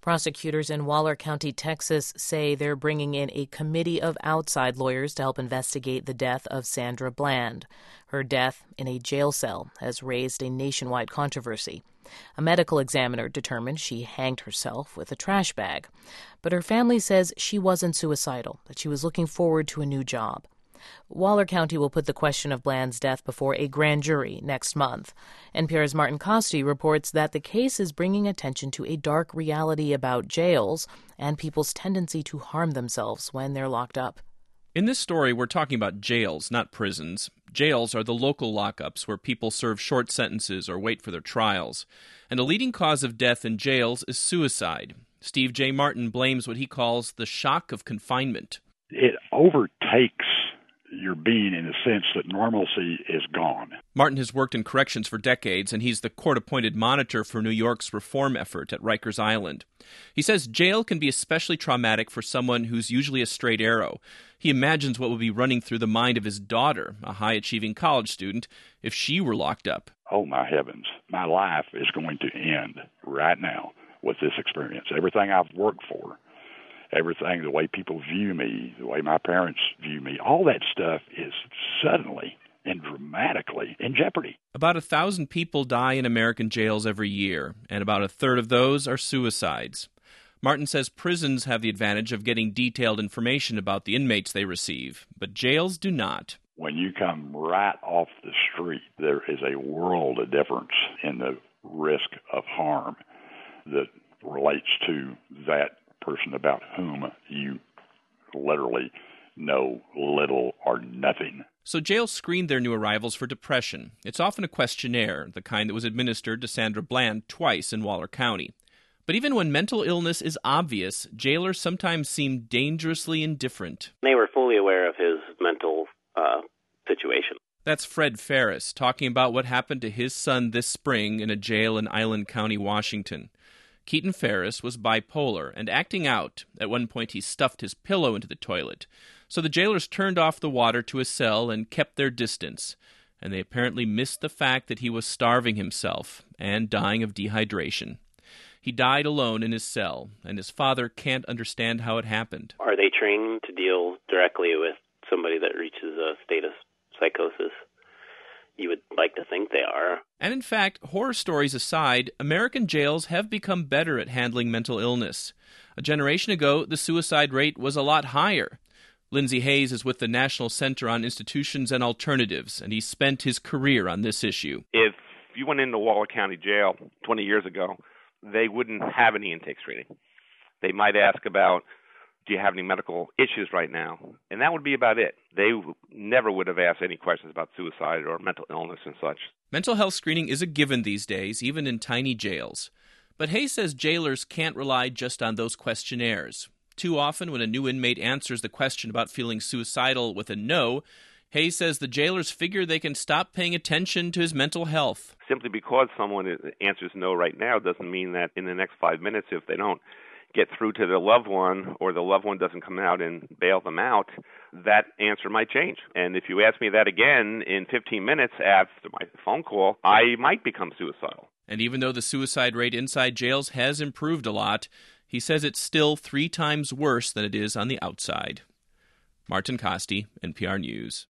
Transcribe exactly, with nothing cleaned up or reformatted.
Prosecutors in Waller County, Texas, say they're bringing in a committee of outside lawyers to help investigate the death of Sandra Bland. Her death in a jail cell has raised a nationwide controversy. A medical examiner determined she hanged herself with a trash bag. But her family says she wasn't suicidal, that she was looking forward to a new job. Waller County will put the question of Bland's death before a grand jury next month. N P R's Martin Costi reports that the case is bringing attention to a dark reality about jails and people's tendency to harm themselves when they're locked up. In this story, we're talking about jails, not prisons. Jails are the local lockups where people serve short sentences or wait for their trials. And a leading cause of death in jails is suicide. Steve J. Martin blames what he calls the shock of confinement. It overtakes your being in the sense that normalcy is gone. Martin has worked in corrections for decades, and he's the court-appointed monitor for New York's reform effort at Rikers Island. He says jail can be especially traumatic for someone who's usually a straight arrow. He imagines what would be running through the mind of his daughter, a high-achieving college student, if she were locked up. Oh, my heavens. My life is going to end right now with this experience. Everything I've worked for, everything, the way people view me, the way my parents view me, all that stuff is suddenly and dramatically in jeopardy. About a thousand people die in American jails every year, and about a third of those are suicides. Martin says prisons have the advantage of getting detailed information about the inmates they receive, but jails do not. When you come right off the street, there is a world of difference in the risk of harm that relates to that person about whom you literally know little or nothing. So jails screened their new arrivals for depression. It's often a questionnaire, the kind that was administered to Sandra Bland twice in Waller County. But even when mental illness is obvious, jailers sometimes seem dangerously indifferent. They were fully aware of his mental uh, situation. That's Fred Ferris talking about what happened to his son this spring in a jail in Island County, Washington. Keaton Ferris was bipolar and acting out. At one point, he stuffed his pillow into the toilet. So the jailers turned off the water to his cell and kept their distance. And they apparently missed the fact that he was starving himself and dying of dehydration. He died alone in his cell, and his father can't understand how it happened. Are they trained to deal directly with somebody that reaches a state of psychosis? You would like to think they are. And in fact, horror stories aside, American jails have become better at handling mental illness. A generation ago, the suicide rate was a lot higher. Lindsay Hayes is with the National Center on Institutions and Alternatives, and he spent his career on this issue. If you went into Waller County Jail twenty years ago, they wouldn't have any intake screening. They might ask about, do you have any medical issues right now? And that would be about it. They never would have asked any questions about suicide or mental illness and such. Mental health screening is a given these days, even in tiny jails. But Hayes says jailers can't rely just on those questionnaires. Too often, when a new inmate answers the question about feeling suicidal with a no, Hayes says the jailers figure they can stop paying attention to his mental health. Simply because someone answers no right now doesn't mean that in the next five minutes, if they don't get through to their loved one or the loved one doesn't come out and bail them out, that answer might change. And if you ask me that again in fifteen minutes after my phone call, I might become suicidal. And even though the suicide rate inside jails has improved a lot, he says it's still three times worse than it is on the outside. Martin Costi, N P R News.